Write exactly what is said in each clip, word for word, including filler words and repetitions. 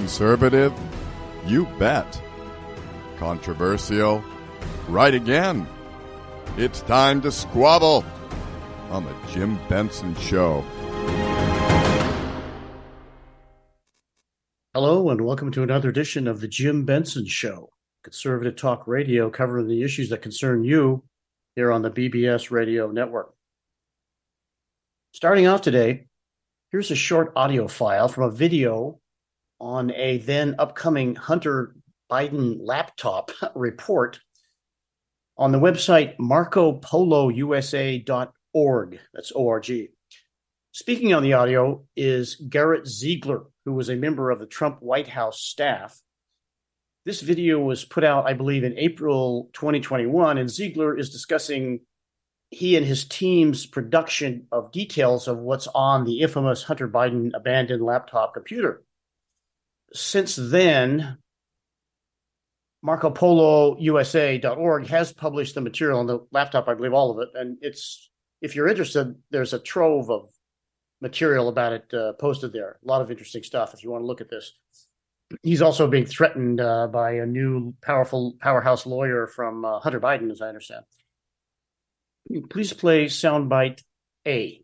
Conservative? You bet. Controversial? Right again. It's time to squabble on the Jim Benson Show. Hello and welcome to another edition of the Jim Benson Show, conservative talk radio covering the issues that concern you here on the B B S Radio Network. Starting off today, here's a short audio file from a video on a then upcoming Hunter Biden laptop report on the website Marco Polo U S A dot org. That's O R G. Speaking on the audio is Garrett Ziegler, who was a member of the Trump White House staff. This video was put out, I believe, in April twenty twenty-one, and Ziegler is discussing he and his team's production of details of what's on the infamous Hunter Biden abandoned laptop computer. Since then, Marco Polo U S A dot org has published the material on the laptop, I believe all of it, and it's, if you're interested, there's a trove of material about it uh, posted there. A lot of interesting stuff if you want to look at this. He's also being threatened uh, by a new powerful powerhouse lawyer from uh, Hunter Biden, as I understand. Please play soundbite A.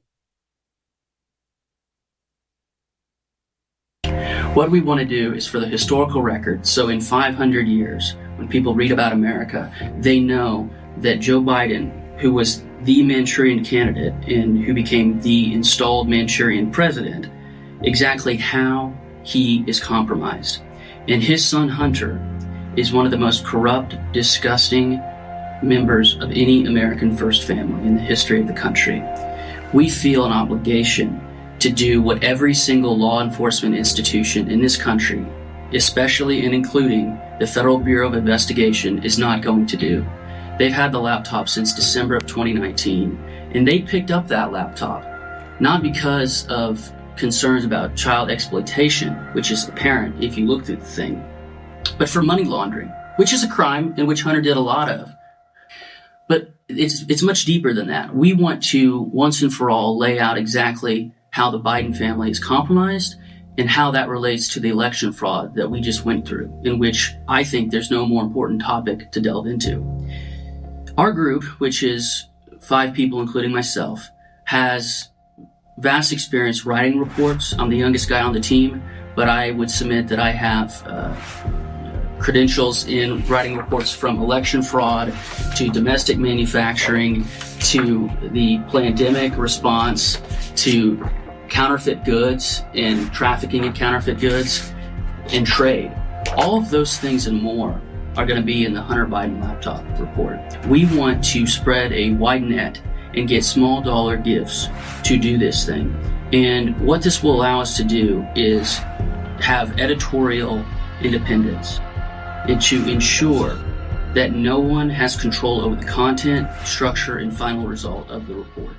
What we want to do is for the historical record, so in five hundred years, when people read about America, they know that Joe Biden, who was the Manchurian candidate and who became the installed Manchurian president, exactly how he is compromised. And his son Hunter is one of the most corrupt, disgusting members of any American first family in the history of the country. We feel an obligation to do what every single law enforcement institution in this country, especially and including the Federal Bureau of Investigation, is not going to do. They've had the laptop since December of twenty nineteen, and they picked up that laptop not because of concerns about child exploitation, which is apparent if you look through the thing, but for money laundering, which is a crime in which Hunter did a lot of. But it's it's much deeper than that. We want to once and for all lay out exactly how the Biden family is compromised and how that relates to the election fraud that we just went through, in which I think there's no more important topic to delve into. Our group, which is five people, including myself, has vast experience writing reports. I'm the youngest guy on the team, but I would submit that I have uh, credentials in writing reports from election fraud to domestic manufacturing to the pandemic response to counterfeit goods and trafficking in counterfeit goods and trade. All of those things and more are going to be in the Hunter Biden laptop report. We want to spread a wide net and get small dollar gifts to do this thing. And what this will allow us to do is have editorial independence and to ensure that no one has control over the content, structure, and final result of the report.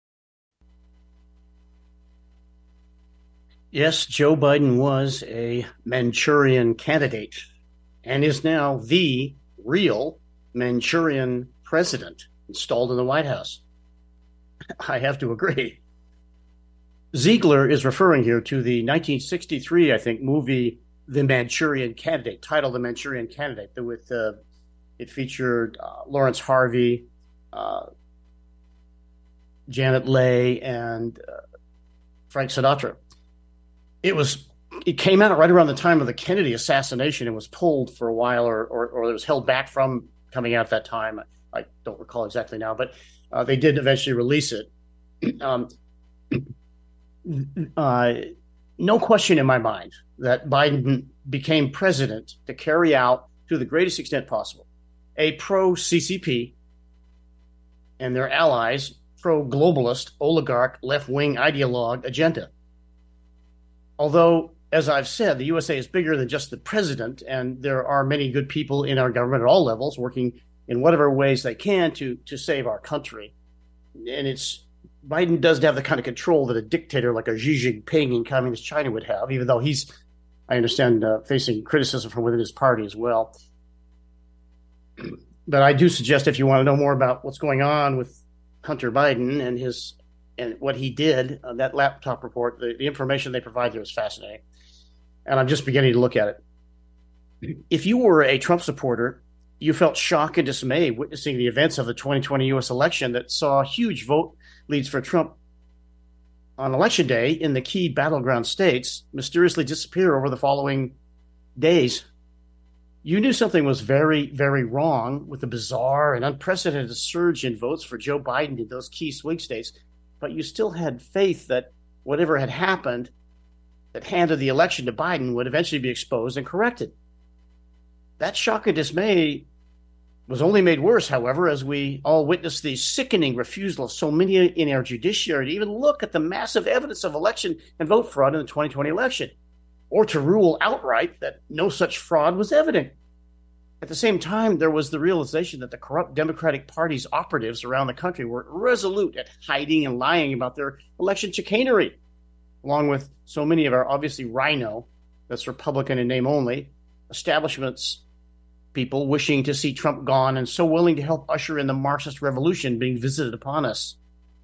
Yes, Joe Biden was a Manchurian candidate and is now the real Manchurian president installed in the White House. I have to agree. Ziegler is referring here to the nineteen sixty-three, I think, movie The Manchurian Candidate, titled The Manchurian Candidate, with uh, it featured uh, Lawrence Harvey, uh, Janet Leigh, and uh, Frank Sinatra. It was. It came out right around the time of the Kennedy assassination and was pulled for a while, or or, or it was held back from coming out at that time. I, I don't recall exactly now, but uh, they did eventually release it. Um, uh, no question in my mind that Biden became president to carry out, to the greatest extent possible, a pro-C C P and their allies, pro-globalist, oligarch, left-wing ideologue agenda. Although, as I've said, the U S A is bigger than just the president, and there are many good people in our government at all levels working in whatever ways they can to to save our country. And it's Biden doesn't have the kind of control that a dictator like a Xi Jinping in communist China would have, even though he's, I understand, uh, facing criticism from within his party as well. But I do suggest, if you want to know more about what's going on with Hunter Biden and his and what he did, uh, that laptop report, the, the information they provide there is fascinating. and I'm just beginning to look at it. If you were a Trump supporter, you felt shock and dismay witnessing the events of the twenty twenty U S election that saw huge vote leads for Trump on election day in the key battleground states mysteriously disappear over the following days. You knew something was very, very wrong with the bizarre and unprecedented surge in votes for Joe Biden in those key swing states, but you still had faith that whatever had happened that handed the election to Biden would eventually be exposed and corrected. That shock and dismay was only made worse, however, as we all witnessed the sickening refusal of so many in our judiciary to even look at the massive evidence of election and vote fraud in the twenty twenty election, or to rule outright that no such fraud was evident. At the same time, there was the realization that the corrupt Democratic Party's operatives around the country were resolute at hiding and lying about their election chicanery, along with so many of our obviously rhino, that's Republican in name only, establishments people wishing to see Trump gone and so willing to help usher in the Marxist revolution being visited upon us.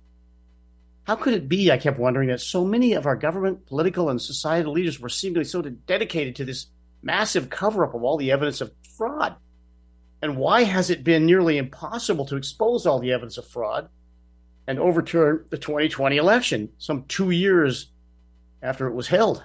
How could it be, I kept wondering, that so many of our government, political, and societal leaders were seemingly so dedicated to this massive cover-up of all the evidence of fraud? And why has it been nearly impossible to expose all the evidence of fraud and overturn the twenty twenty election, some two years after it was held?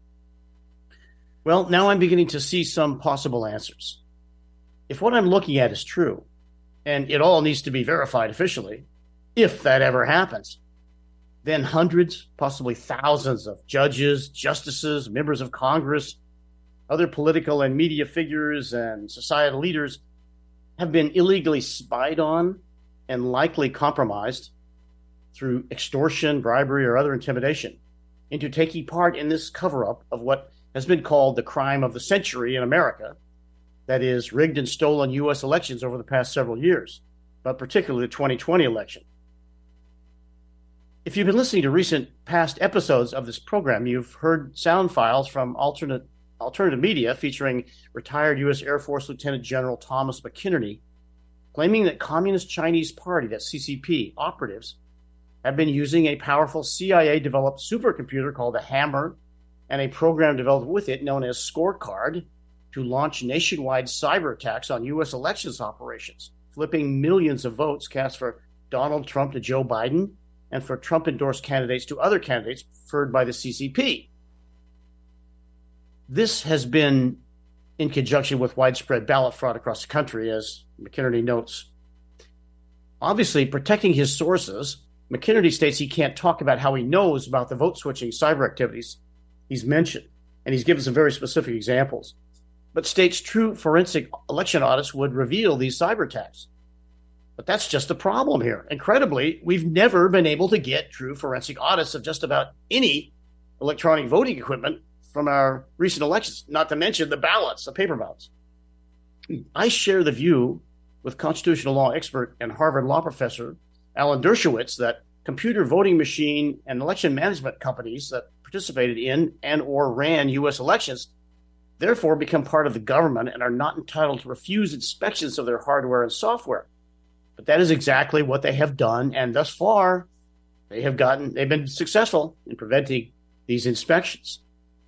Well, now I'm beginning to see some possible answers. If what I'm looking at is true, and it all needs to be verified officially, if that ever happens, then hundreds, possibly thousands of judges, justices, members of Congress, other political and media figures, and societal leaders have been illegally spied on and likely compromised through extortion, bribery, or other intimidation into taking part in this cover-up of what has been called the crime of the century in America, that is, rigged and stolen U S elections over the past several years, but particularly the twenty twenty election. If you've been listening to recent past episodes of this program, you've heard sound files from alternate alternative media featuring retired U S Air Force Lieutenant General Thomas McInerney, claiming that Communist Chinese Party, that C C P, operatives have been using a powerful C I A-developed supercomputer called the Hammer and a program developed with it known as Scorecard to launch nationwide cyber attacks on U S elections operations, flipping millions of votes cast for Donald Trump to Joe Biden and for Trump-endorsed candidates to other candidates preferred by the C C P. This has been in conjunction with widespread ballot fraud across the country, as McInerney notes. Obviously, protecting his sources, McInerney states he can't talk about how he knows about the vote-switching cyber activities he's mentioned, and he's given some very specific examples, but states true forensic election audits would reveal these cyber attacks. But that's just the problem here. Incredibly, we've never been able to get true forensic audits of just about any electronic voting equipment from our recent elections, not to mention the ballots, the paper ballots. I share the view with constitutional law expert and Harvard law professor Alan Dershowitz that computer voting machine and election management companies that participated in and or ran U S elections therefore become part of the government and are not entitled to refuse inspections of their hardware and software. But that is exactly what they have done, and thus far they have gotten they've been successful in preventing these inspections.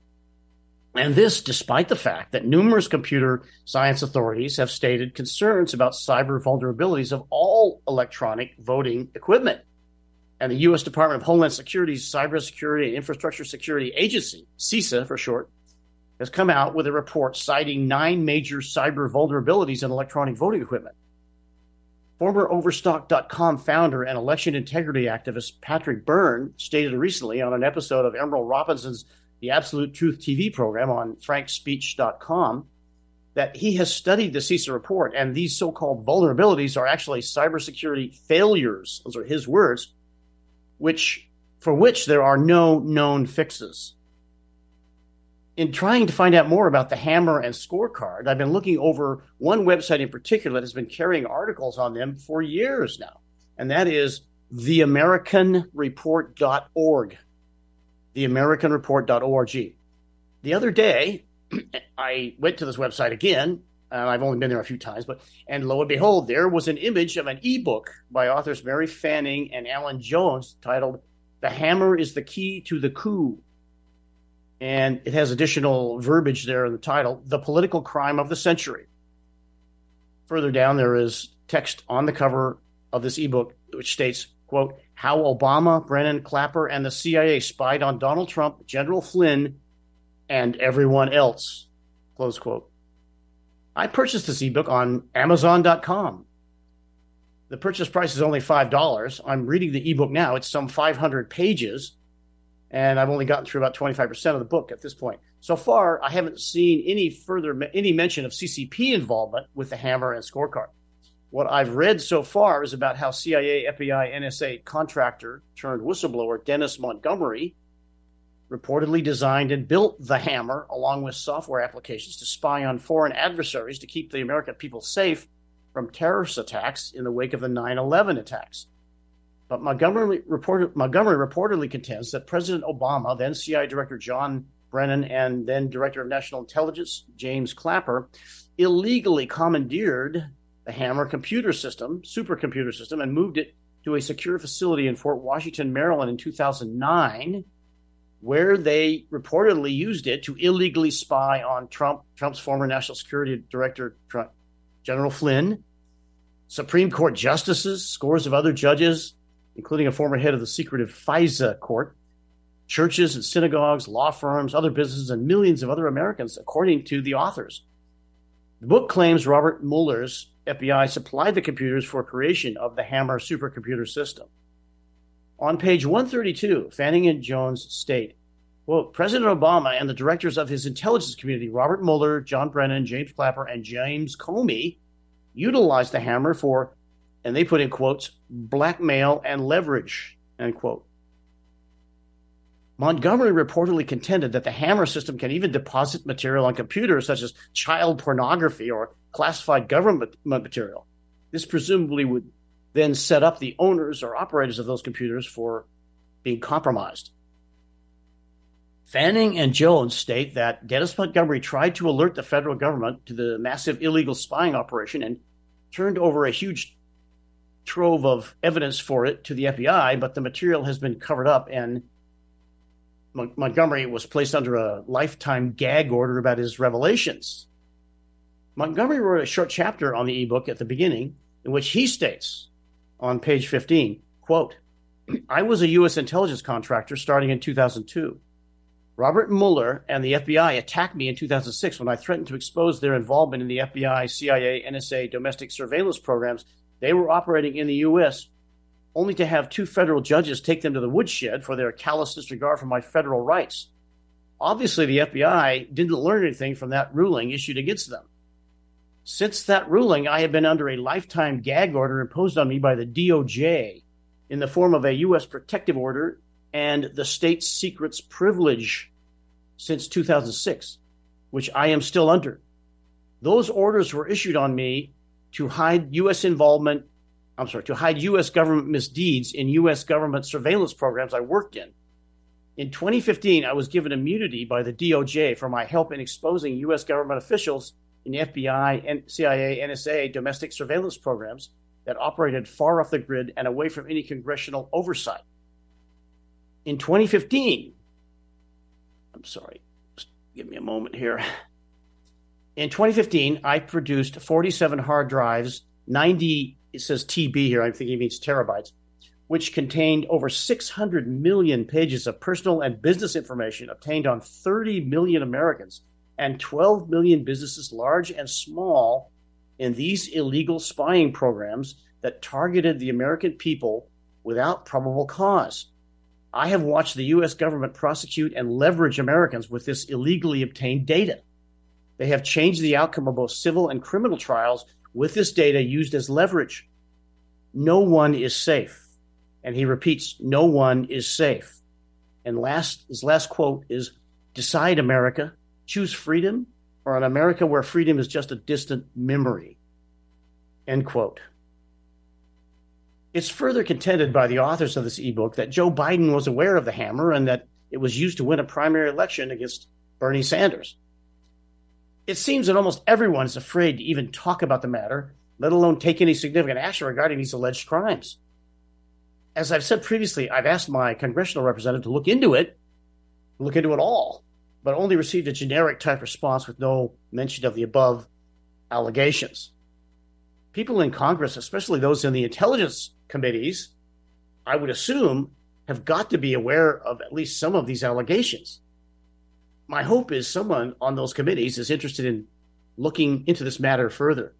And this despite the fact that numerous computer science authorities have stated concerns about cyber vulnerabilities of all electronic voting equipment. And the U S Department of Homeland Security's Cybersecurity and Infrastructure Security Agency, CISA for short, has come out with a report citing nine major cyber vulnerabilities in electronic voting equipment. Former Overstock dot com founder and election integrity activist Patrick Byrne stated recently on an episode of Emerald Robinson's The Absolute Truth T V program on frank speech dot com that he has studied the CISA report, and these so-called vulnerabilities are actually cybersecurity failures, those are his words, which for which there are no known fixes. In trying to find out more about the Hammer and Scorecard, I've been looking over one website in particular that has been carrying articles on them for years now, and that is the american report dot org. the american report dot org. The other day, I went to this website again, and I've only been there a few times, but and lo and behold, there was an image of an ebook by authors Mary Fanning and Alan Jones titled "The Hammer is the Key to the Coup." And it has additional verbiage there in the title, The Political Crime of the Century. Further down, there is text on the cover of this ebook, which states, quote, how Obama, Brennan, Clapper, and the C I A spied on Donald Trump, General Flynn, and everyone else, close quote. I purchased this ebook on Amazon dot com. The purchase price is only five dollars. I'm reading the ebook now. It's some five hundred pages, and I've only gotten through about twenty-five percent of the book at this point. So far, I haven't seen any further any mention of C C P involvement with the Hammer and Scorecard. What I've read so far is about how C I A, F B I, N S A contractor turned whistleblower Dennis Montgomery reportedly designed and built the Hammer along with software applications to spy on foreign adversaries to keep the American people safe from terrorist attacks in the wake of the nine eleven attacks. But Montgomery, reported, Montgomery reportedly contends that President Obama, then C I A Director John Brennan, and then Director of National Intelligence James Clapper, illegally commandeered the Hammer computer system, supercomputer system, and moved it to a secure facility in Fort Washington, Maryland in two thousand nine, where they reportedly used it to illegally spy on Trump, Trump's former National Security Director, Trump, General Flynn, Supreme Court justices, scores of other judges, including a former head of the secretive FISA court, churches and synagogues, law firms, other businesses, and millions of other Americans, according to the authors. The book claims Robert Mueller's F B I supplied the computers for creation of the Hammer supercomputer system. On page one thirty-two, Fanning and Jones state, quote, President Obama and the directors of his intelligence community, Robert Mueller, John Brennan, James Clapper, and James Comey, utilized the Hammer for, and they put in quotes, blackmail and leverage, end quote. Montgomery reportedly contended that the Hammer system can even deposit material on computers such as child pornography or classified government material. This presumably would then set up the owners or operators of those computers for being compromised. Fanning and Jones state that Dennis Montgomery tried to alert the federal government to the massive illegal spying operation and turned over a huge trove of evidence for it to the F B I, but the material has been covered up and Mon- Montgomery was placed under a lifetime gag order about his revelations. Montgomery wrote a short chapter on the ebook at the beginning in which he states on page fifteen, quote, I was a U S intelligence contractor starting in two thousand two. Robert Mueller and the F B I attacked me in two thousand six when I threatened to expose their involvement in the F B I, C I A, N S A domestic surveillance programs they were operating in the U S, only to have two federal judges take them to the woodshed for their callous disregard for my federal rights. Obviously, the F B I didn't learn anything from that ruling issued against them. Since that ruling, I have been under a lifetime gag order imposed on me by the D O J in the form of a U S protective order and the state secrets privilege since two thousand six, which I am still under. Those orders were issued on me to hide U S involvement, I'm sorry, to hide U S government misdeeds in U S government surveillance programs I worked in. In twenty fifteen, I was given immunity by the D O J for my help in exposing U S government officials in F B I, and C I A, N S A domestic surveillance programs that operated far off the grid and away from any congressional oversight. In twenty fifteen, I'm sorry, just give me a moment here. In twenty fifteen, I produced forty-seven hard drives, ninety, it says T B here, I think he means terabytes, which contained over six hundred million pages of personal and business information obtained on thirty million Americans and twelve million businesses, large and small, in these illegal spying programs that targeted the American people without probable cause. I have watched the U S government prosecute and leverage Americans with this illegally obtained data. They have changed the outcome of both civil and criminal trials with this data used as leverage. No one is safe. And he repeats, no one is safe. And last, his last quote is, decide, America. Choose freedom or an America where freedom is just a distant memory. End quote. It's further contended by the authors of this ebook that Joe Biden was aware of the Hammer and that it was used to win a primary election against Bernie Sanders. It seems that almost everyone is afraid to even talk about the matter, let alone take any significant action regarding these alleged crimes. As I've said previously, I've asked my congressional representative to look into it, look into it all. but only received a generic type response with no mention of the above allegations. People in Congress, especially those in the intelligence committees, I would assume, have got to be aware of at least some of these allegations. My hope is someone on those committees is interested in looking into this matter further.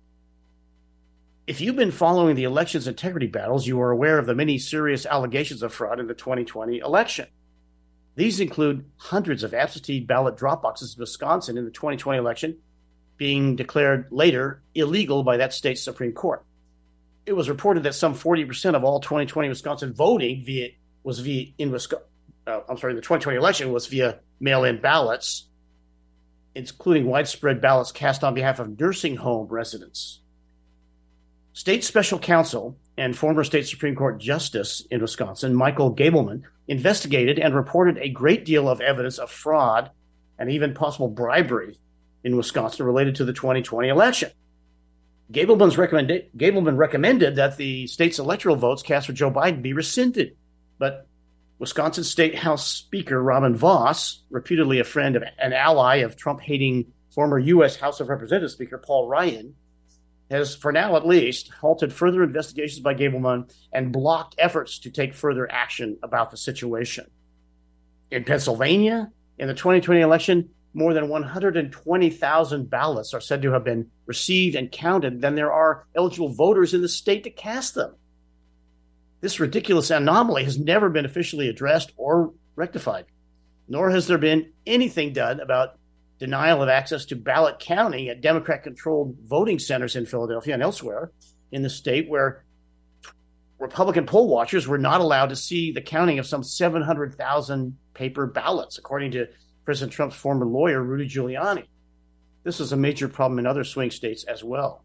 If you've been following the elections integrity battles, you are aware of the many serious allegations of fraud in the twenty twenty election. These include hundreds of absentee ballot drop boxes in Wisconsin in the twenty twenty election being declared later illegal by that state's Supreme Court. It was reported that some forty percent of all twenty twenty Wisconsin voting via was via in Wisconsin. Uh, I'm sorry, the twenty twenty election was via mail-in ballots, including widespread ballots cast on behalf of nursing home residents. State Special Counsel and former state Supreme Court Justice in Wisconsin, Michael Gableman, investigated and reported a great deal of evidence of fraud and even possible bribery in Wisconsin related to the twenty twenty election. Gableman's recommenda- Gableman recommended that the state's electoral votes cast for Joe Biden be rescinded, but Wisconsin State House Speaker Robin Vos, reputedly a friend of an ally of Trump-hating former U S House of Representatives Speaker Paul Ryan, has, for now at least, halted further investigations by Gableman and blocked efforts to take further action about the situation. In Pennsylvania, in the twenty twenty election, more than one hundred twenty thousand ballots are said to have been received and counted than there are eligible voters in the state to cast them. This ridiculous anomaly has never been officially addressed or rectified, nor has there been anything done about denial of access to ballot counting at Democrat-controlled voting centers in Philadelphia and elsewhere in the state, where Republican poll watchers were not allowed to see the counting of some seven hundred thousand paper ballots, according to President Trump's former lawyer, Rudy Giuliani. This is a major problem in other swing states as well.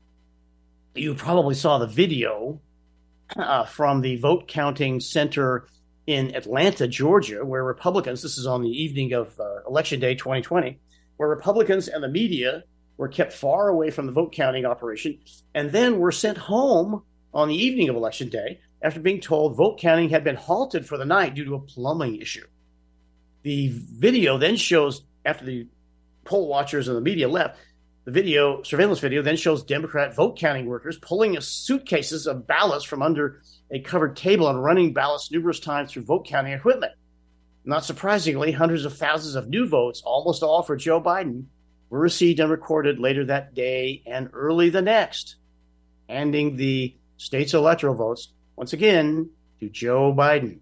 You probably saw the video uh, from the vote counting center in Atlanta, Georgia, where Republicans, this is on the evening of uh, Election Day twenty twenty, where Republicans and the media were kept far away from the vote counting operation and then were sent home on the evening of Election Day after being told vote counting had been halted for the night due to a plumbing issue. The video then shows, after the poll watchers and the media left, the video, surveillance video, then shows Democrat vote counting workers pulling suitcases of ballots from under a covered table and running ballots numerous times through vote counting equipment. Not surprisingly, hundreds of thousands of new votes, almost all for Joe Biden, were received and recorded later that day and early the next, handing the state's electoral votes, once again, to Joe Biden.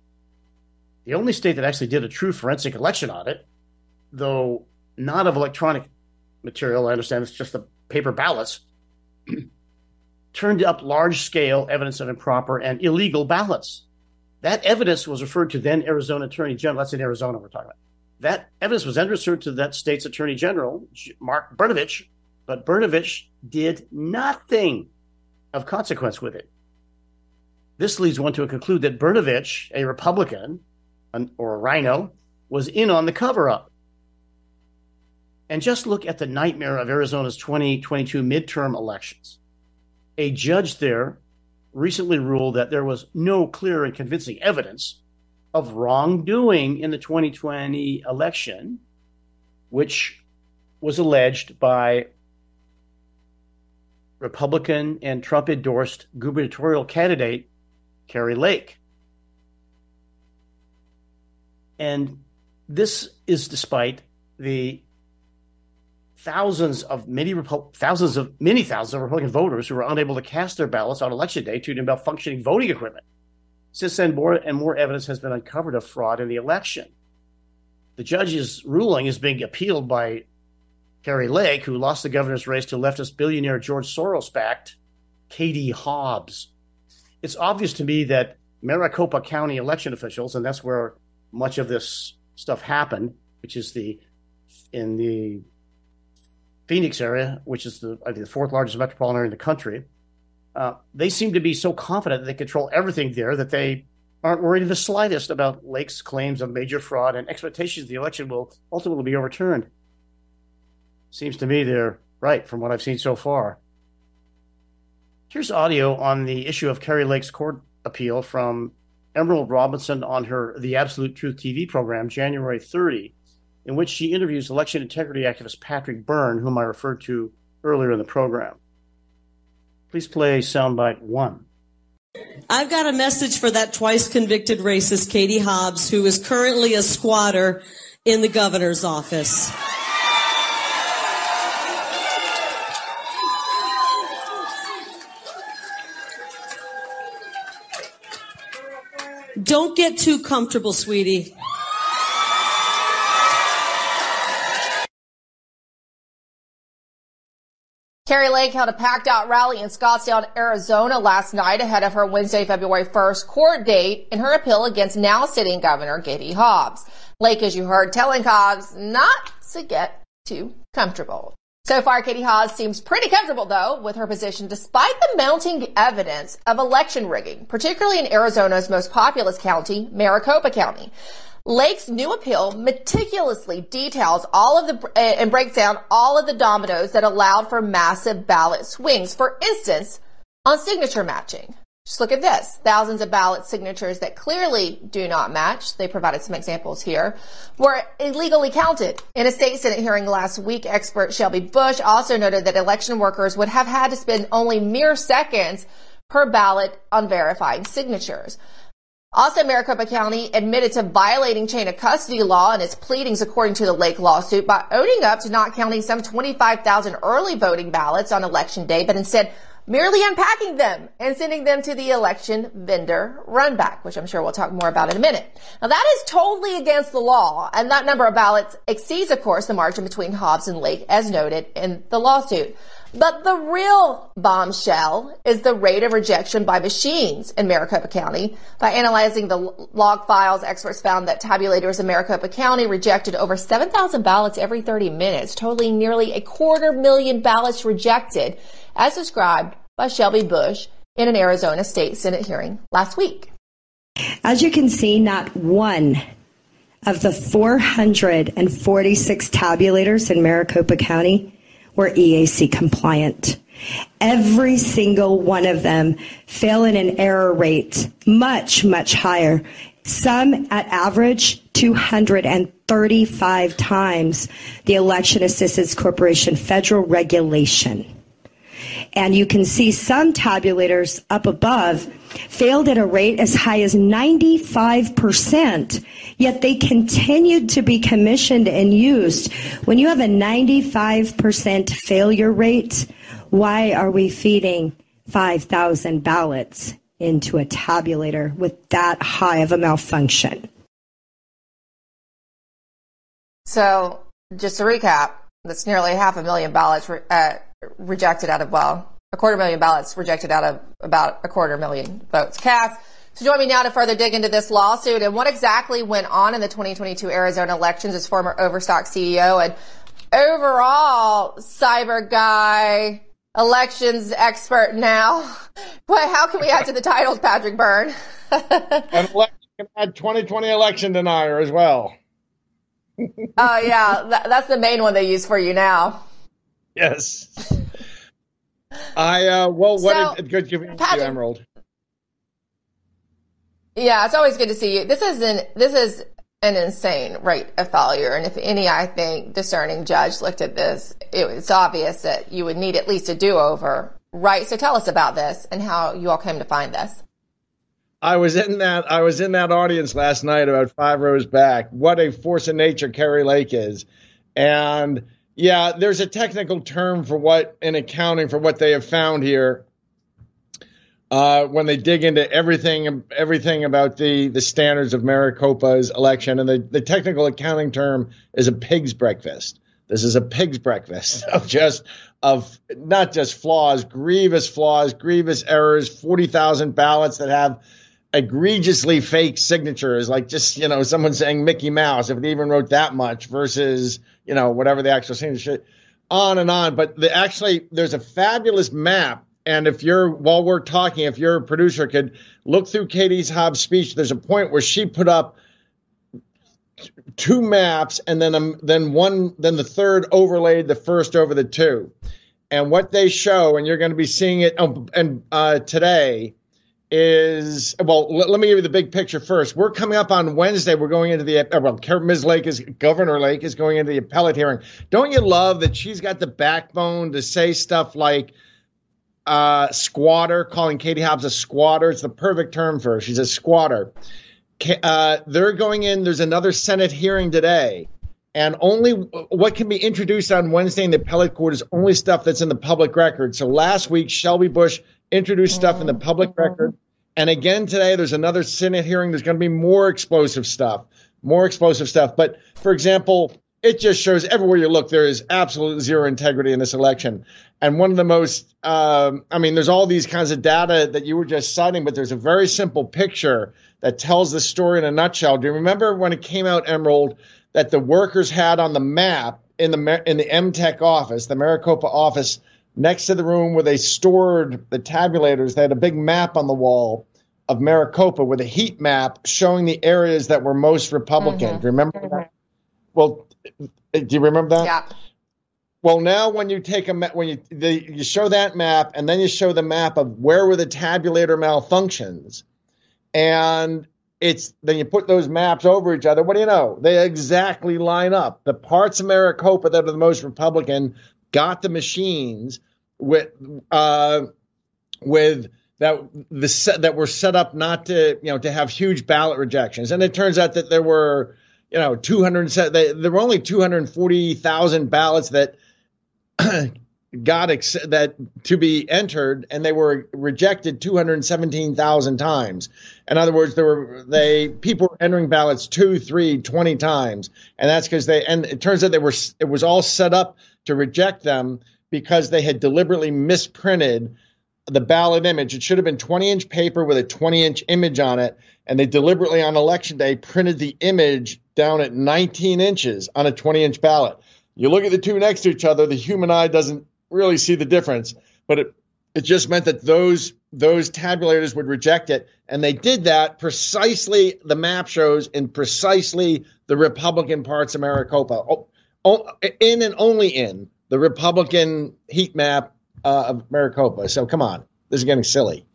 The only state that actually did a true forensic election audit, though not of electronic material, I understand it's just the paper ballots, turned up large-scale evidence of improper and illegal ballots. That evidence was referred to then Arizona Attorney General. That's in Arizona we're talking about. That evidence was then referred to that state's Attorney General, Mark Brnovich, but Brnovich did nothing of consequence with it. This leads one to conclude that Brnovich, a Republican, an, or a rhino, was in on the cover-up. And just look at the nightmare of Arizona's twenty twenty-two midterm elections. A judge there recently ruled that there was no clear and convincing evidence of wrongdoing in the twenty twenty election, which was alleged by Republican and Trump-endorsed gubernatorial candidate Kari Lake. And this is despite the thousands of many Repu- thousands of many thousands of Republican voters who were unable to cast their ballots on election day due to malfunctioning voting equipment. Since then, more and more evidence has been uncovered of fraud in the election. The judge's ruling is being appealed by Kari Lake, who lost the governor's race to leftist billionaire George Soros-backed Katie Hobbs. It's obvious to me that Maricopa County election officials, and that's where much of this stuff happened, which is the in the Phoenix area, which is the, I think, the fourth largest metropolitan area in the country, uh, they seem to be so confident that they control everything there that they aren't worried in the slightest about Lake's claims of major fraud and expectations the election will ultimately be overturned. Seems to me they're right from what I've seen so far. Here's audio on the issue of Kari Lake's court appeal from Emerald Robinson on her The Absolute Truth T V program, January thirtieth, in which she interviews election integrity activist Patrick Byrne, whom I referred to earlier in the program. Please play soundbite one. I've got a message for that twice convicted racist Katie Hobbs, who is currently a squatter in the governor's office. Don't get too comfortable, sweetie. Kari Lake held a packed-out rally in Scottsdale, Arizona last night ahead of her Wednesday, February first court date in her appeal against now-sitting Governor Katie Hobbs. Lake, as you heard, telling Hobbs not to get too comfortable. So far, Katie Hobbs seems pretty comfortable, though, with her position despite the mounting evidence of election rigging, particularly in Arizona's most populous county, Maricopa County. Lake's new appeal meticulously details all of the, uh, and breaks down all of the dominoes that allowed for massive ballot swings. For instance, on signature matching. Just look at this. Thousands of ballot signatures that clearly do not match. They provided some examples here. Were illegally counted. In a state Senate hearing last week, expert Shelby Bush also noted that election workers would have had to spend only mere seconds per ballot on verifying signatures. Also, Maricopa County admitted to violating chain of custody law in its pleadings according to the Lake lawsuit by owning up to not counting some twenty-five thousand early voting ballots on election day, but instead merely unpacking them and sending them to the election vendor runback, which I'm sure we'll talk more about in a minute. Now, that is totally against the law, and that number of ballots exceeds, of course, the margin between Hobbs and Lake, as noted in the lawsuit. But the real bombshell is the rate of rejection by machines in Maricopa County. By analyzing the log files, experts found that tabulators in Maricopa County rejected over seven thousand ballots every thirty minutes, totaling nearly a quarter million ballots rejected, as described by Shelby Bush in an Arizona State Senate hearing last week. As you can see, not one of the four hundred forty-six tabulators in Maricopa County were E A C compliant. Every single one of them fell in an error rate much, much higher. Some at average two hundred thirty-five times the Election Assistance Corporation federal regulation. And you can see some tabulators up above failed at a rate as high as ninety-five percent, yet they continued to be commissioned and used. When you have a ninety-five percent failure rate, why are we feeding five thousand ballots into a tabulator with that high of a malfunction? So, just to recap, that's nearly half a million ballots re- uh, rejected out of, well, a quarter million ballots rejected out of about a quarter million votes cast. So join me now to further dig into this lawsuit and what exactly went on in the twenty twenty-two Arizona elections as former Overstock C E O and overall cyber guy, elections expert now. Boy, how can we add to the titles, Patrick Byrne? And election can add twenty twenty election denier as well. Oh, yeah. That, that's the main one they use for you now. Yes. I, uh, well, what so, did, good giving Patrick, you, Emerald. Yeah, it's always good to see you. This is an, this is an insane rate of failure. And if any, I think, discerning judge looked at this, it was obvious that you would need at least a do-over, right? So tell us about this and how you all came to find this. I was in that I was in that audience last night, about five rows back. What a force of nature Kari Lake is. And yeah, there's a technical term for what in accounting for what they have found here. Uh, when they dig into everything everything about the, the standards of Maricopa's election, and the, the technical accounting term is a pig's breakfast. This is a pig's breakfast of just of not just flaws, grievous flaws, grievous errors, forty thousand ballots that have egregiously fake signatures, like just, you know, someone saying Mickey Mouse, if they even wrote that much, versus, you know, whatever the actual signature, on and on. But the, actually, there's a fabulous map. And if you're, while we're talking, if you're a producer, could look through Katie Hobbs' speech, there's a point where she put up two maps and then um, then one, then the third overlaid the first over the two. And what they show, and you're going to be seeing it, oh, and uh, today, is, well, let, let me give you the big picture first. We're coming up on Wednesday. We're going into the, uh, well, Miz Lake is, Governor Lake is going into the appellate hearing. Don't you love that she's got the backbone to say stuff like uh, squatter, calling Katie Hobbs a squatter? It's the perfect term for her. She's a squatter. Uh, they're going in. There's another Senate hearing today. And only what can be introduced on Wednesday in the appellate court is only stuff that's in the public record. So last week, Shelby Bush introduced stuff in the public record. And again today, there's another Senate hearing. There's going to be more explosive stuff, more explosive stuff. But, for example, it just shows everywhere you look, there is absolute zero integrity in this election. And one of the most, um, I mean, there's all these kinds of data that you were just citing, but there's a very simple picture that tells the story in a nutshell. Do you remember when it came out, Emerald, that the workers had on the map in the in the M TEC office, the Maricopa office, next to the room where they stored the tabulators, they had a big map on the wall of Maricopa with a heat map showing the areas that were most Republican. Mm-hmm. Do you remember mm-hmm. that? Well, do you remember that? Yeah. Well, now when you take a when you the, you show that map and then you show the map of where were the tabulator malfunctions, and it's then you put those maps over each other. What do you know? They exactly line up. The parts of Maricopa that are the most Republican got the machines with uh, with that the set, that were set up not to you know to have huge ballot rejections. And it turns out that there were you know two hundred they, there were only two hundred forty thousand ballots that got ex- that to be entered, and they were rejected two hundred seventeen thousand times. In other words, there were they people were entering ballots two, three, twenty times, and that's because they. And it turns out they were it was all set up to reject them because they had deliberately misprinted the ballot image. It should have been twenty inch paper with a twenty inch image on it, and they deliberately on election day printed the image down at nineteen inches on a twenty inch ballot. You look at the two next to each other, the human eye doesn't really see the difference, but it, it just meant that those those tabulators would reject it, and they did that precisely, the map shows, in precisely the Republican parts of Maricopa, oh, oh, in and only in the Republican heat map uh, of Maricopa. So come on, this is getting silly.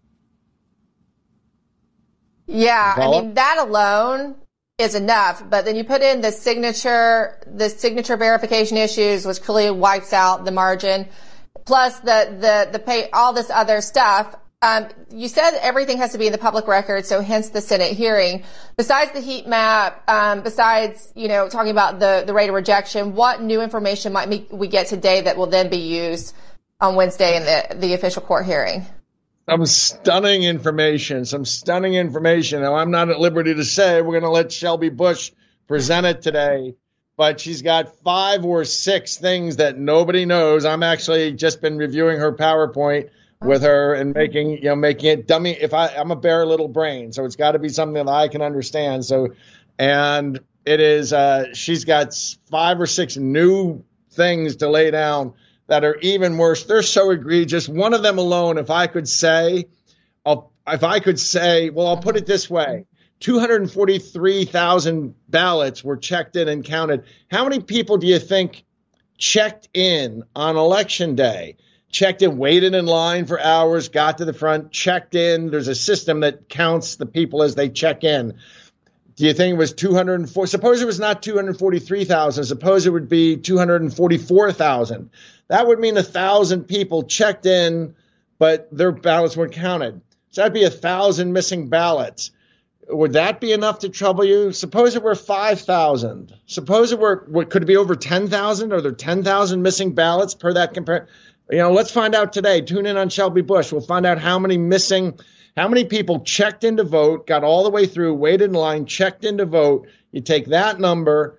Yeah, I mean, that alone is enough, but then you put in the signature, the signature verification issues, which clearly wipes out the margin, plus the, the, the pay, all this other stuff. Um, you said everything has to be in the public record, so hence the Senate hearing. Besides the heat map, um, besides, you know, talking about the, the rate of rejection, what new information might we, we get today that will then be used on Wednesday in the, the official court hearing? Some stunning information, some stunning information. Now, I'm not at liberty to say. We're going to let Shelby Bush present it today, but she's got five or six things that nobody knows. I'm actually just been reviewing her PowerPoint with her and making, you know, making it dummy. If I, I'm a bare little brain, so it's got to be something that I can understand. So, and it is, uh, she's got five or six new things to lay down that are even worse. They're so egregious. One of them alone, if I could say, I'll, if I could say, well, I'll put it this way. two hundred forty-three thousand ballots were checked in and counted. How many people do you think checked in on election day? Checked in, waited in line for hours, got to the front, checked in. There's a system that counts the people as they check in. Do you think it was two hundred four? Suppose it was not two hundred forty-three thousand. Suppose it would be two hundred forty-four thousand. That would mean a thousand people checked in, but their ballots weren't counted. So that'd be a thousand missing ballots. Would that be enough to trouble you? Suppose it were five thousand. Suppose it were, what, could it be over ten thousand? Are there ten thousand missing ballots per that compare? You know, let's find out today. Tune in on Shelby Bush. We'll find out how many missing, how many people checked in to vote, got all the way through, waited in line, checked in to vote. You take that number,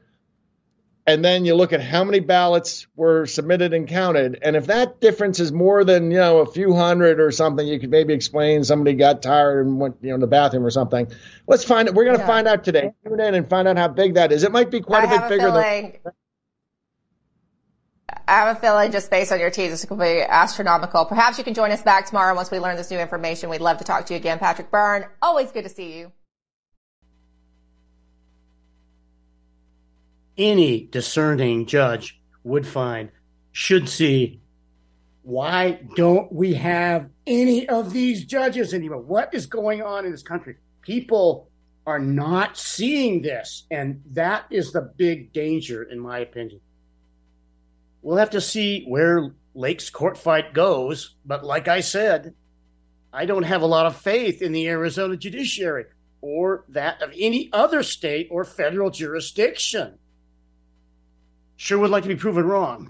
and then you look at how many ballots were submitted and counted. And if that difference is more than, you know, a few hundred or something, you could maybe explain somebody got tired and went, you know, in the bathroom or something. Let's find it. We're going to yeah. find out today. Tune in and find out how big that is. It might be quite I a bit bigger feeling, than. I have a feeling just based on your tease, it's going to be astronomical. Perhaps you can join us back tomorrow once we learn this new information. We'd love to talk to you again. Patrick Byrne, always good to see you. Any discerning judge would find, should see Why don't we have any of these judges anymore? What is going on in this country? People are not seeing this, and that is the big danger, in my opinion. We'll have to see where Lake's court fight goes, but like I said, I don't have a lot of faith in the Arizona judiciary or that of any other state or federal jurisdiction. Sure would like to be proven wrong.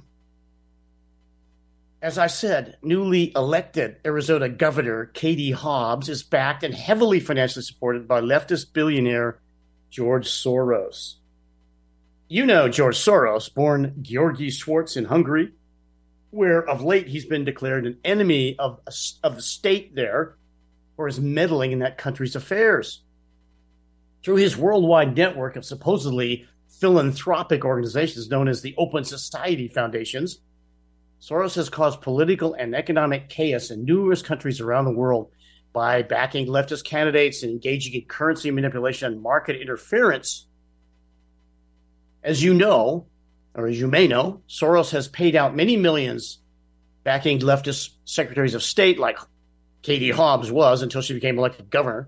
As I said, newly elected Arizona Governor Katie Hobbs is backed and heavily financially supported by leftist billionaire George Soros. You know George Soros, born Georgi Schwartz in Hungary, where of late he's been declared an enemy of, of the state there for his meddling in that country's affairs. Through his worldwide network of supposedly philanthropic organizations known as the Open Society Foundations, Soros has caused political and economic chaos in numerous countries around the world by backing leftist candidates and engaging in currency manipulation and market interference. As you know, or as you may know, Soros has paid out many millions backing leftist secretaries of state like Katie Hobbs was until she became elected governor.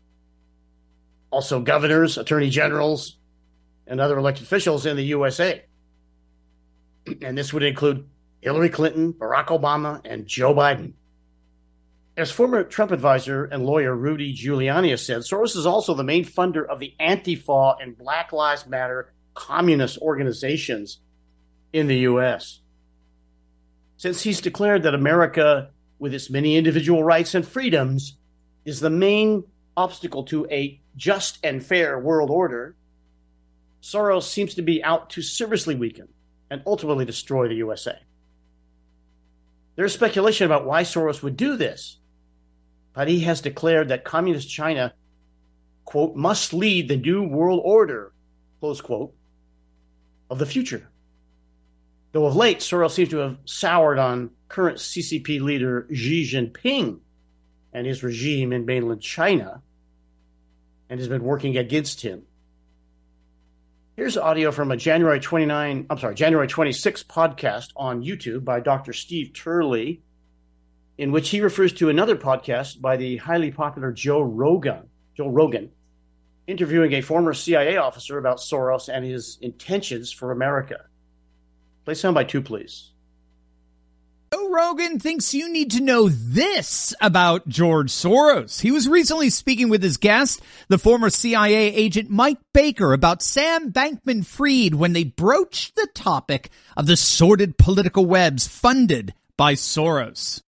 Also governors, attorney generals, and other elected officials in the U S A. And this would include Hillary Clinton, Barack Obama, and Joe Biden. As former Trump advisor and lawyer Rudy Giuliani has said, Soros is also the main funder of the Antifa and Black Lives Matter communist organizations in the U S. Since he's declared that America, with its many individual rights and freedoms, is the main obstacle to a just and fair world order, Soros seems to be out to seriously weaken and ultimately destroy the U S A. There's speculation about why Soros would do this, but he has declared that communist China, quote, must lead the new world order, close quote, of the future. Though of late, Soros seems to have soured on current C C P leader Xi Jinping and his regime in mainland China and has been working against him. Here's audio from a January twenty-ninth, I'm sorry, January twenty-sixth podcast on YouTube by Doctor Steve Turley, in which he refers to another podcast by the highly popular Joe Rogan, Joe Rogan, interviewing a former C I A officer about Soros and his intentions for America. Play soundbite two, please. Joe Rogan thinks you need to know this about George Soros. He was recently speaking with his guest, the former C I A agent Mike Baker, about Sam Bankman-Fried when they broached the topic of the sordid political webs funded by Soros.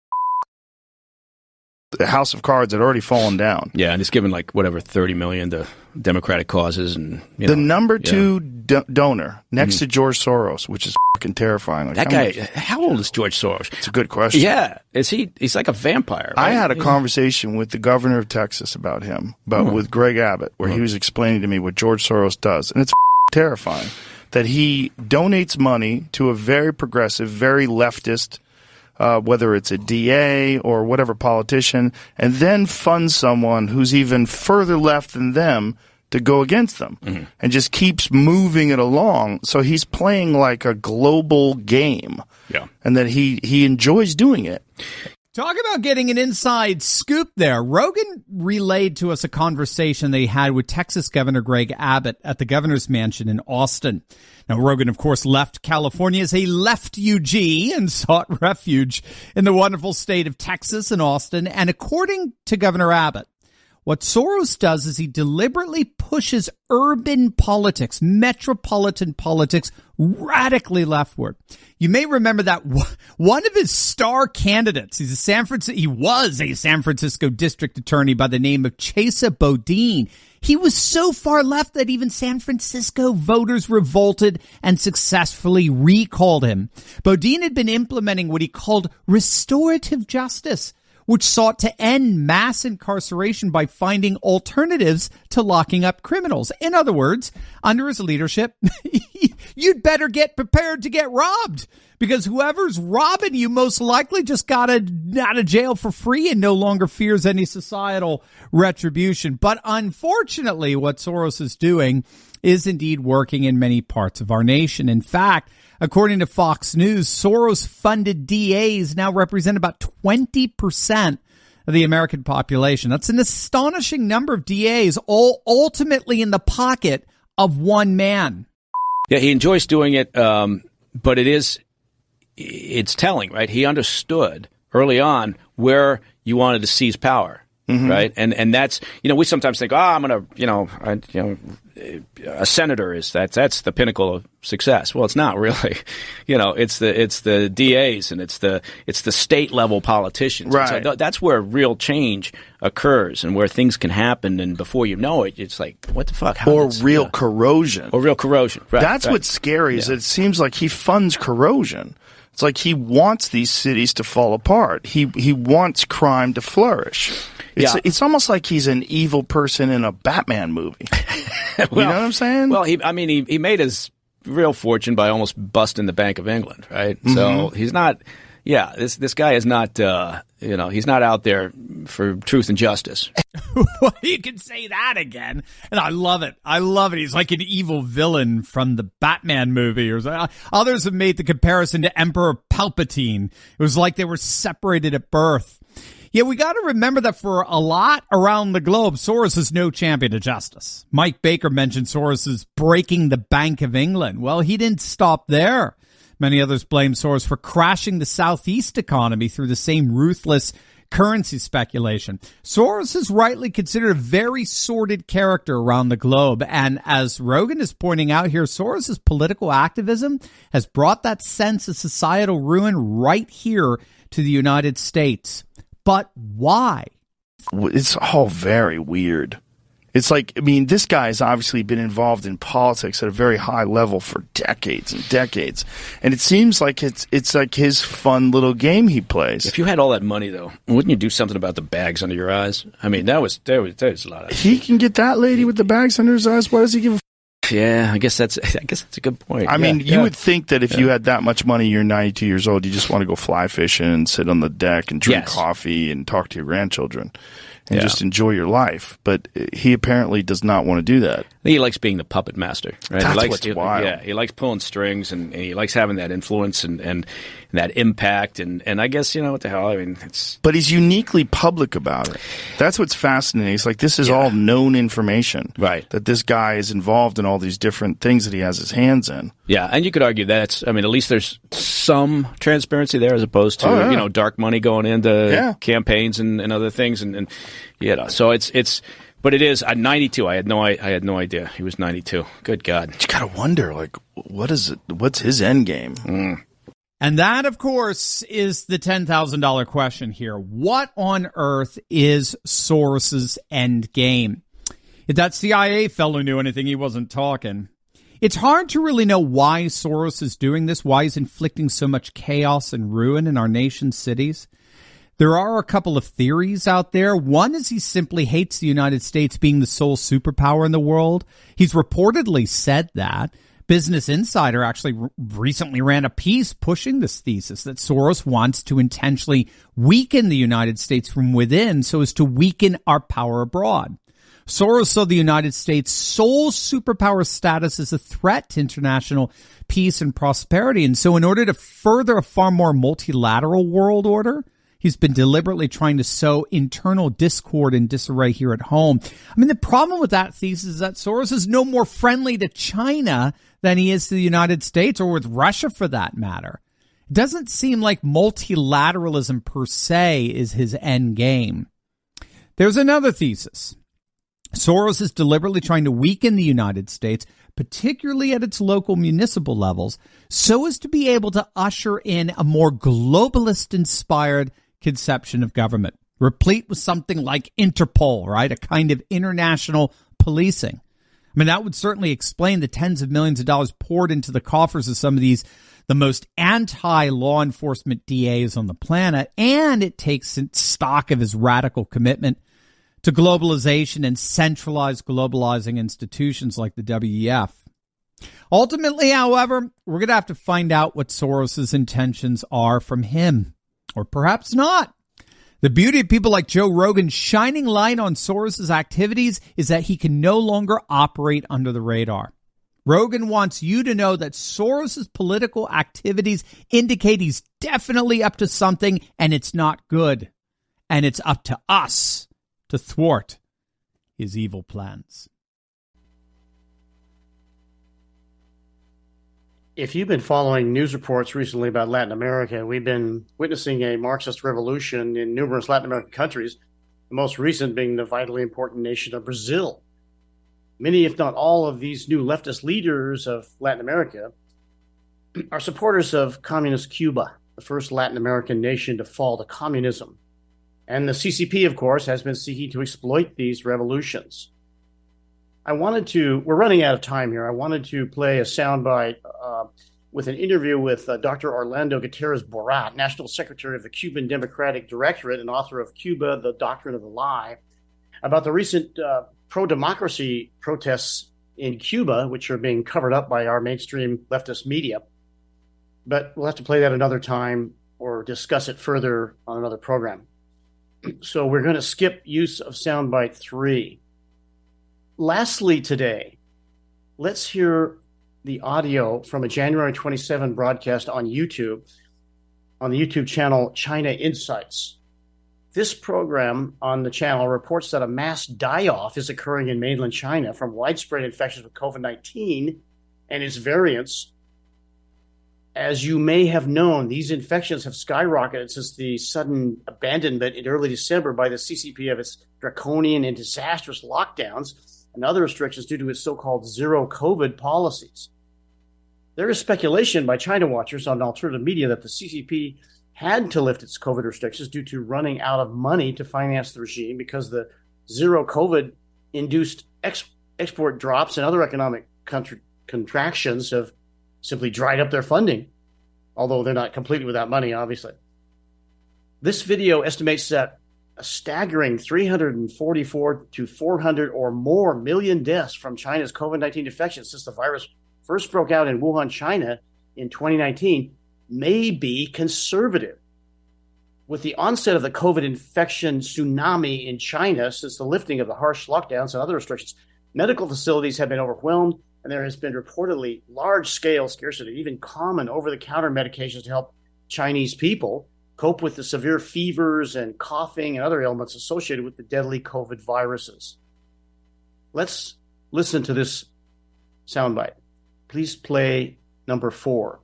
The house of cards had already fallen down. Yeah, and it's given like whatever thirty million to Democratic causes, and you the know, number yeah. two do- donor next mm-hmm. to George Soros, which is fucking terrifying. Like, that how guy, much- how old is George Soros? It's a good question. Yeah, is he? He's like a vampire. Right? I had a yeah. conversation with the governor of Texas about him, but mm-hmm. with Greg Abbott, where mm-hmm. he was explaining to me what George Soros does, and it's terrifying that he donates money to a very progressive, very leftist. Uh, whether it's a D A or whatever politician, and then fund someone who's even further left than them to go against them, mm-hmm. and just keeps moving it along. So he's playing like a global game, yeah, and that he, he enjoys doing it. Talk about getting an inside scoop there. Rogan relayed to us a conversation they had with Texas Governor Greg Abbott at the governor's mansion in Austin. Now, Rogan, of course, left California as a left-ugee and sought refuge in the wonderful state of Texas and Austin. And according to Governor Abbott, what Soros does is he deliberately pushes urban politics, metropolitan politics, radically leftward. You may remember that one of his star candidates, he's a San Francisco, he was a San Francisco district attorney by the name of Chesa Boudin. He was so far left that even San Francisco voters revolted and successfully recalled him. Boudin had been implementing what he called restorative justice, which sought to end mass incarceration by finding alternatives to locking up criminals. In other words, under his leadership, you'd better get prepared to get robbed, because whoever's robbing you most likely just got out of jail for free and no longer fears any societal retribution. But unfortunately, what Soros is doing is indeed working in many parts of our nation. In fact, according to Fox News, Soros-funded D As now represent about twenty percent of the American population. That's an astonishing number of D As, all ultimately in the pocket of one man. Yeah, he enjoys doing it, um, but it is, it's telling, right? He understood early on where you wanted to seize power, mm-hmm. right? And and that's, you know, we sometimes think, oh, I'm going to, you know, I, you know, a senator is that that's the pinnacle of success. Well, it's not really. You know, it's the it's the D As and it's the it's the state level politicians. Right. So th- that's where real change occurs and where things can happen. And before you know it, it's like, what the fuck? How or did, real yeah. corrosion. Or real corrosion. Right. That's right. what's scary. Is yeah. it seems like he funds corrosion. It's like he wants these cities to fall apart. He he wants crime to flourish. It's yeah. it's almost like he's an evil person in a Batman movie. well, you know what I'm saying? Well, he I mean he he made his real fortune by almost busting the Bank of England, right? Mm-hmm. So he's not. Yeah, this this guy is not. Uh, you know, he's not out there for truth and justice. Well, you can say that again, and I love it. I love it. He's like an evil villain from the Batman movie. Or something. Others have made the comparison to Emperor Palpatine. It was like they were separated at birth. Yeah, we got to remember that for a lot around the globe, Soros is no champion of justice. Mike Baker mentioned Soros is breaking the Bank of England. Well, he didn't stop there. Many others blame Soros for crashing the Southeast economy through the same ruthless currency speculation. Soros is rightly considered a very sordid character around the globe. And as Rogan is pointing out here, Soros' political activism has brought that sense of societal ruin right here to the United States. But why? It's all very weird. It's like, I mean, this guy's obviously been involved in politics at a very high level for decades and decades. And it seems like it's it's like his fun little game he plays. If you had all that money, though, wouldn't you do something about the bags under your eyes? I mean, that was there was, there was a lot of... He can get that lady with the bags under his eyes. Why does he give a f- Yeah, I guess that's I guess that's a good point. I yeah, mean, you yeah. would think that if yeah. you had that much money, you're ninety-two years old, you just want to go fly fishing and sit on the deck and drink yes. coffee and talk to your grandchildren and yeah. just enjoy your life. But he apparently does not want to do that. I think he likes being the puppet master. Right? That's he likes, what's he, wild. Yeah, he likes pulling strings and, and he likes having that influence and, and, and that impact. And, and I guess, you know, what the hell? I mean, it's... But he's uniquely public about it. That's what's fascinating. It's like this is yeah. all known information. Right. That this guy is involved in all these different things that he has his hands in. Yeah, and you could argue that's, I mean, at least there's some transparency there as opposed to, oh, yeah. you know, dark money going into yeah. campaigns and, and other things. And, and, you know, so it's, it's, but it is, at ninety-two, I had no, I, I had no idea he was ninety-two. Good God. You gotta wonder, like, what is it, what's his end game? Mm. And that, of course, is the ten thousand dollars question here. What on earth is Soros's end game? If that C I A fellow knew anything, he wasn't talking. It's hard to really know why Soros is doing this, why he's inflicting so much chaos and ruin in our nation's cities. There are a couple of theories out there. One is he simply hates the United States being the sole superpower in the world. He's reportedly said that. Business Insider actually re- recently ran a piece pushing this thesis that Soros wants to intentionally weaken the United States from within so as to weaken our power abroad. Soros saw the United States' sole superpower status as a threat to international peace and prosperity. And so in order to further a far more multilateral world order, he's been deliberately trying to sow internal discord and disarray here at home. I mean, the problem with that thesis is that Soros is no more friendly to China than he is to the United States or with Russia for that matter. It doesn't seem like multilateralism per se is his end game. There's another thesis. Soros is deliberately trying to weaken the United States, particularly at its local municipal levels, so as to be able to usher in a more globalist-inspired conception of government, replete with something like Interpol, right? A kind of international policing. I mean, that would certainly explain the tens of millions of dollars poured into the coffers of some of these, the most anti-law enforcement D As on the planet, and it takes stock of his radical commitment to globalization and centralized globalizing institutions like the W E F. Ultimately, however, we're going to have to find out what Soros's intentions are from him. Or perhaps not. The beauty of people like Joe Rogan shining light on Soros' activities is that he can no longer operate under the radar. Rogan wants you to know that Soros' political activities indicate he's definitely up to something, and it's not good. And it's up to us to thwart his evil plans. If you've been following news reports recently about Latin America, we've been witnessing a Marxist revolution in numerous Latin American countries, the most recent being the vitally important nation of Brazil. Many, if not all, of these new leftist leaders of Latin America are supporters of communist Cuba, the first Latin American nation to fall to communism. And the C C P, of course, has been seeking to exploit these revolutions. I wanted to, we're running out of time here. I wanted to play a soundbite uh, with an interview with uh, Doctor Orlando Gutierrez Borat, National Secretary of the Cuban Democratic Directorate and author of Cuba, The Doctrine of the Lie, about the recent uh, pro-democracy protests in Cuba, which are being covered up by our mainstream leftist media. But we'll have to play that another time or discuss it further on another program. So we're going to skip use of soundbite three. Lastly today, let's hear the audio from a January twenty-seventh broadcast on YouTube, on the YouTube channel China Insights. This program on the channel reports that a mass die-off is occurring in mainland China from widespread infections with COVID nineteen and its variants. As you may have known, these infections have skyrocketed since the sudden abandonment in early December by the C C P of its draconian and disastrous lockdowns and other restrictions due to its so-called zero COVID policies. There is speculation by China watchers on alternative media that the C C P had to lift its COVID restrictions due to running out of money to finance the regime because the zero COVID induced ex- export drops and other economic contra- contractions have simply dried up their funding, although they're not completely without money, obviously. This video estimates that a staggering three hundred forty-four to four hundred or more million deaths from China's COVID nineteen infections since the virus first broke out in Wuhan, China in twenty nineteen may be conservative. With the onset of the COVID infection tsunami in China since the lifting of the harsh lockdowns and other restrictions, medical facilities have been overwhelmed, and there has been reportedly large-scale scarcity, even common over-the-counter medications to help Chinese people cope with the severe fevers and coughing and other ailments associated with the deadly COVID viruses. Let's listen to this soundbite. Please play number four.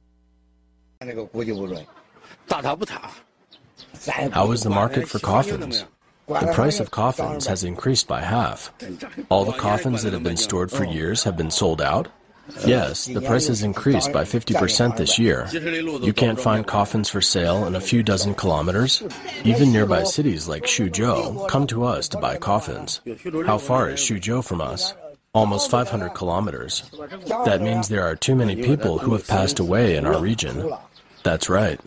How is the market for coffins? The price of coffins has increased by half. All the coffins that have been stored for years have been sold out? Yes, the price has increased by fifty percent this year. You can't find coffins for sale in a few dozen kilometers? Even nearby cities like Suzhou come to us to buy coffins. How far is Suzhou from us? Almost five hundred kilometers. That means there are too many people who have passed away in our region. That's right.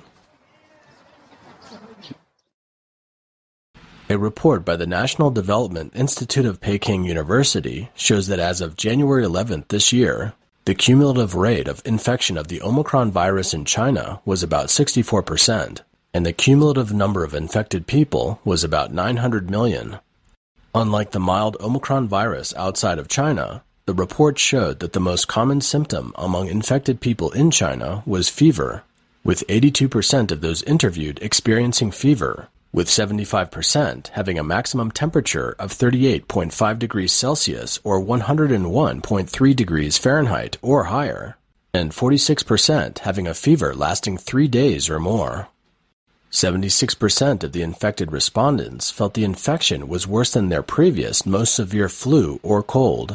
A report by the National Development Institute of Peking University shows that as of January eleventh this year, the cumulative rate of infection of the Omicron virus in China was about sixty-four percent, and the cumulative number of infected people was about nine hundred million. Unlike the mild Omicron virus outside of China, the report showed that the most common symptom among infected people in China was fever, with eighty-two percent of those interviewed experiencing fever, with seventy-five percent having a maximum temperature of thirty-eight point five degrees Celsius or one hundred one point three degrees Fahrenheit or higher, and forty-six percent having a fever lasting three days or more. seventy-six percent of the infected respondents felt the infection was worse than their previous most severe flu or cold.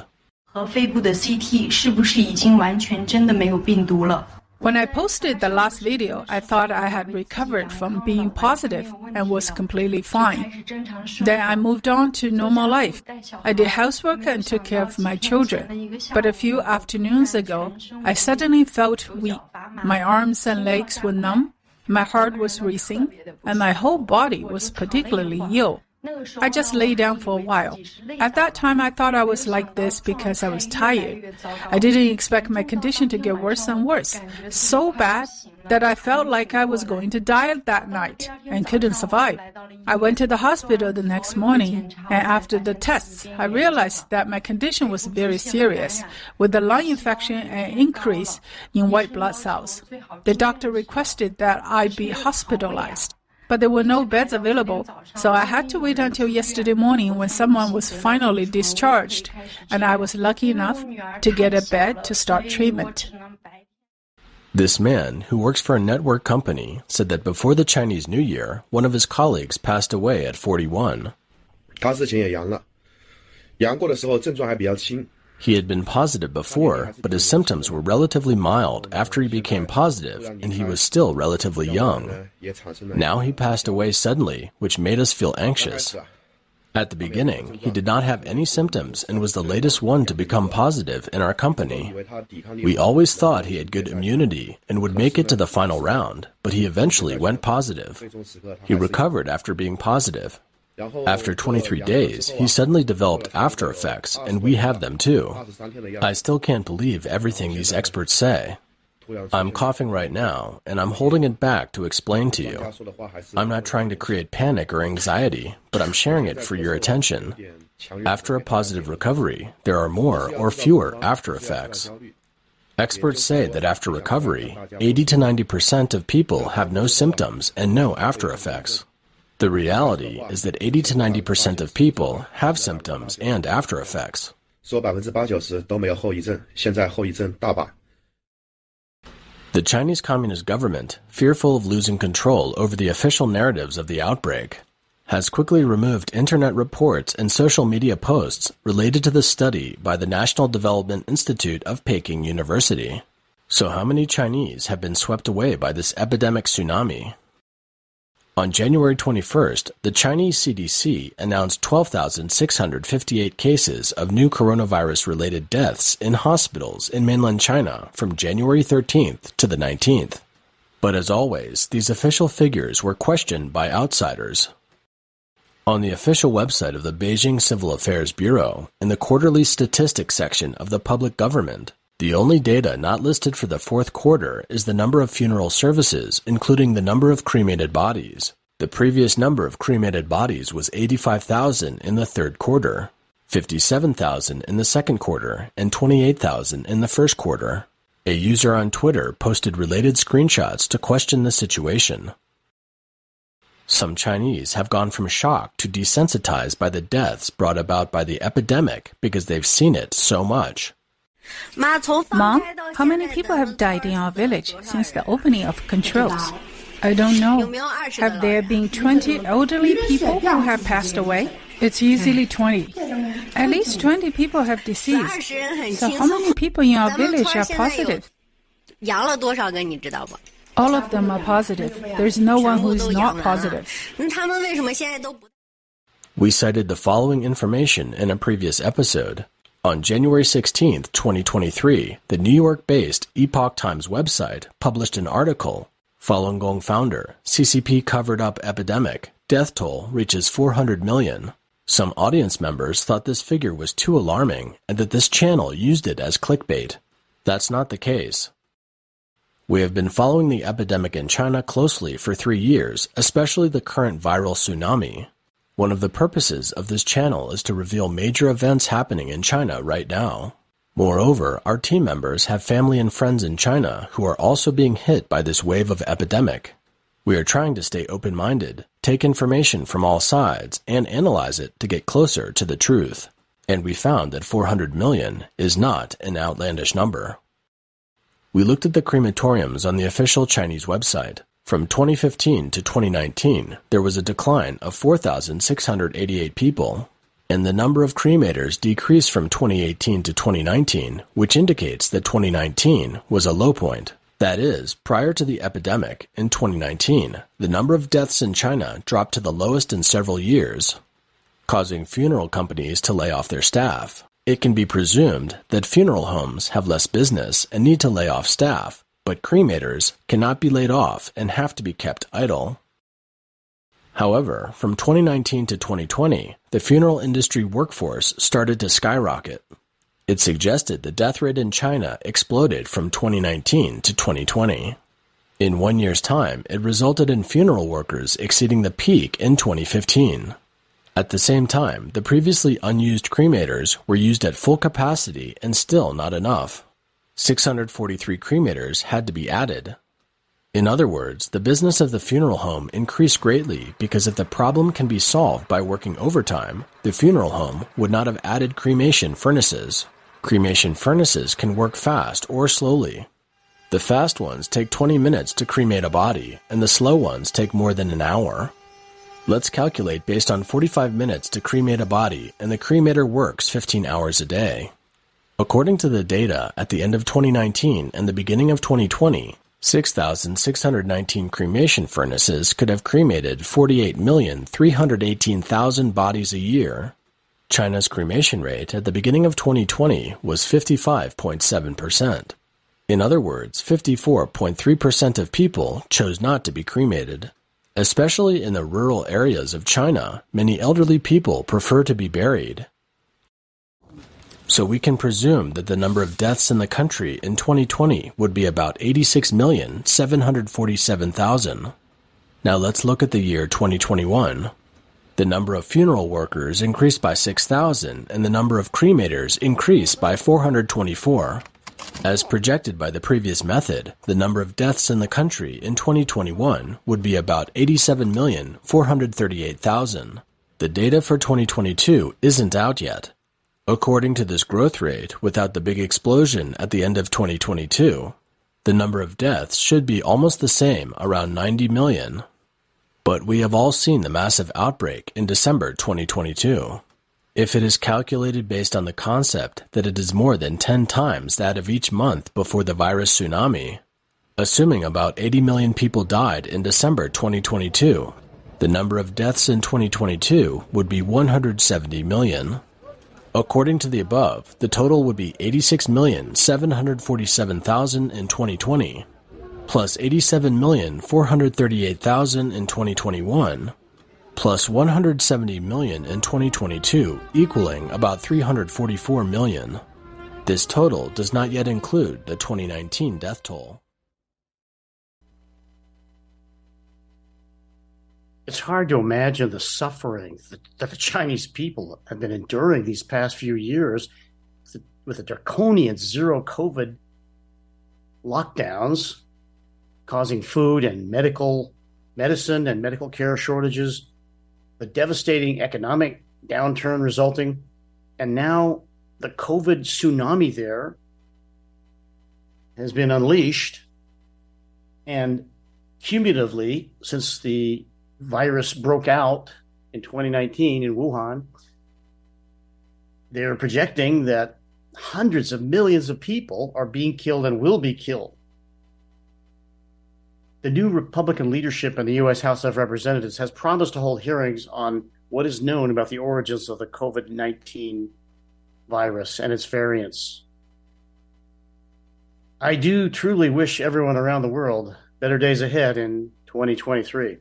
When I posted the last video, I thought I had recovered from being positive and was completely fine. Then I moved on to normal life. I did housework and took care of my children. But a few afternoons ago, I suddenly felt weak. My arms and legs were numb, my heart was racing, and my whole body was particularly ill. I just lay down for a while. At that time, I thought I was like this because I was tired. I didn't expect my condition to get worse and worse, so bad that I felt like I was going to die that night and couldn't survive. I went to the hospital the next morning, and after the tests, I realized that my condition was very serious, with a lung infection and increase in white blood cells. The doctor requested that I be hospitalized, but there were no beds available, so I had to wait until yesterday morning when someone was finally discharged, and I was lucky enough to get a bed to start treatment. This man, who works for a network company, said that before the Chinese New Year, one of his colleagues passed away at forty-one. He had been positive before, but his symptoms were relatively mild after he became positive, and he was still relatively young. Now he passed away suddenly, which made us feel anxious. At the beginning, he did not have any symptoms and was the latest one to become positive in our company. We always thought he had good immunity and would make it to the final round, but he eventually went positive. He recovered after being positive. After twenty-three days, he suddenly developed after effects, and we have them too. I still can't believe everything these experts say. I'm coughing right now, and I'm holding it back to explain to you. I'm not trying to create panic or anxiety, but I'm sharing it for your attention. After a positive recovery, there are more or fewer after effects. Experts say that after recovery, eighty to ninety percent of people have no symptoms and no after effects. The reality is that eighty to ninety percent of people have symptoms and after effects. The Chinese Communist government, fearful of losing control over the official narratives of the outbreak, has quickly removed internet reports and social media posts related to the study by the National Development Institute of Peking University. So how many Chinese have been swept away by this epidemic tsunami? On January twenty-first, the Chinese C D C announced twelve thousand six hundred fifty-eight cases of new coronavirus-related deaths in hospitals in mainland China from January thirteenth to the nineteenth. But as always, these official figures were questioned by outsiders. On the official website of the Beijing Civil Affairs Bureau, in the quarterly statistics section of the public government, the only data not listed for the fourth quarter is the number of funeral services, including the number of cremated bodies. The previous number of cremated bodies was eighty-five thousand in the third quarter, fifty-seven thousand in the second quarter, and twenty-eight thousand in the first quarter. A user on Twitter posted related screenshots to question the situation. Some Chinese have gone from shock to desensitized by the deaths brought about by the epidemic because they've seen it so much. Mom, how many people have died in our village since the opening of controls? I don't know. Have there been twenty elderly people who have passed away? It's easily twenty. At least twenty people have deceased. So how many people in our village are positive? All of them are positive. There's no one who is not positive. We cited the following information in a previous episode. On January sixteenth, twenty twenty-three, the New York-based Epoch Times website published an article, Falun Gong founder, C C P covered up epidemic, death toll reaches four hundred million. Some audience members thought this figure was too alarming and that this channel used it as clickbait. That's not the case. We have been following the epidemic in China closely for three years, especially the current viral tsunami. One of the purposes of this channel is to reveal major events happening in China right now. Moreover, our team members have family and friends in China who are also being hit by this wave of epidemic. We are trying to stay open-minded, take information from all sides, and analyze it to get closer to the truth. And we found that four hundred million is not an outlandish number. We looked at the crematoriums on the official Chinese website. From twenty fifteen to twenty nineteen, there was a decline of four thousand six hundred eighty-eight people, and the number of cremators decreased from twenty eighteen to twenty nineteen, which indicates that twenty nineteen was a low point. That is, prior to the epidemic, in twenty nineteen, the number of deaths in China dropped to the lowest in several years, causing funeral companies to lay off their staff. It can be presumed that funeral homes have less business and need to lay off staff, but cremators cannot be laid off and have to be kept idle. However, from twenty nineteen to twenty twenty, the funeral industry workforce started to skyrocket. It suggested the death rate in China exploded from twenty nineteen to twenty twenty. In one year's time, it resulted in funeral workers exceeding the peak in twenty fifteen. At the same time, the previously unused cremators were used at full capacity and still not enough. six hundred forty-three cremators had to be added. In other words, the business of the funeral home increased greatly because if the problem can be solved by working overtime, the funeral home would not have added cremation furnaces. Cremation furnaces can work fast or slowly. The fast ones take twenty minutes to cremate a body, and the slow ones take more than an hour. Let's calculate based on forty-five minutes to cremate a body, and the cremator works fifteen hours a day. According to the data, at the end of twenty nineteen and the beginning of twenty twenty, six thousand six hundred nineteen cremation furnaces could have cremated forty-eight million three hundred eighteen thousand bodies a year. China's cremation rate at the beginning of twenty twenty was fifty-five point seven percent. In other words, fifty-four point three percent of people chose not to be cremated. Especially in the rural areas of China, many elderly people prefer to be buried. So we can presume that the number of deaths in the country in twenty twenty would be about eighty-six million seven hundred forty-seven thousand. Now let's look at the year twenty twenty-one. The number of funeral workers increased by six thousand and the number of cremators increased by four hundred twenty-four. As projected by the previous method, the number of deaths in the country in twenty twenty-one would be about eighty-seven million four hundred thirty-eight thousand. The data for twenty twenty-two isn't out yet. According to this growth rate, without the big explosion at the end of twenty twenty-two, the number of deaths should be almost the same, around ninety million. But we have all seen the massive outbreak in December twenty twenty-two. If it is calculated based on the concept that it is more than ten times that of each month before the virus tsunami, assuming about eighty million people died in December twenty twenty-two, the number of deaths in twenty twenty-two would be one hundred seventy million. According to the above, the total would be eighty-six million seven hundred forty-seven thousand in twenty twenty, plus eighty-seven million four hundred thirty-eight thousand in twenty twenty-one, plus one hundred seventy million in twenty twenty-two, equaling about three hundred forty-four million. This total does not yet include the twenty nineteen death toll. It's hard to imagine the suffering that the Chinese people have been enduring these past few years with the draconian zero COVID lockdowns, causing food and medical medicine and medical care shortages, the devastating economic downturn resulting, and now the COVID tsunami there has been unleashed. And cumulatively, since the virus broke out in twenty nineteen in Wuhan, they're projecting that hundreds of millions of people are being killed and will be killed. The new Republican leadership in the U S House of Representatives has promised to hold hearings on what is known about the origins of the COVID nineteen virus and its variants. I do truly wish everyone around the world better days ahead in twenty twenty-three.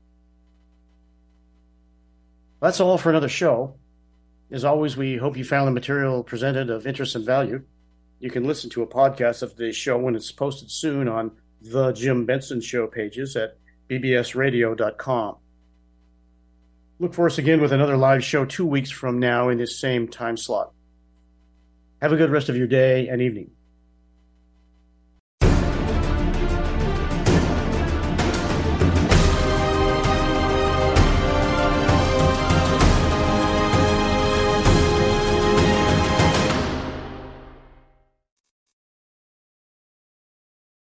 That's all for another show. As always, we hope you found the material presented of interest and value. You can listen to a podcast of today's show when it's posted soon on the Jim Benson Show pages at b b s radio dot com. Look for us again with another live show two weeks from now in this same time slot. Have a good rest of your day and evening.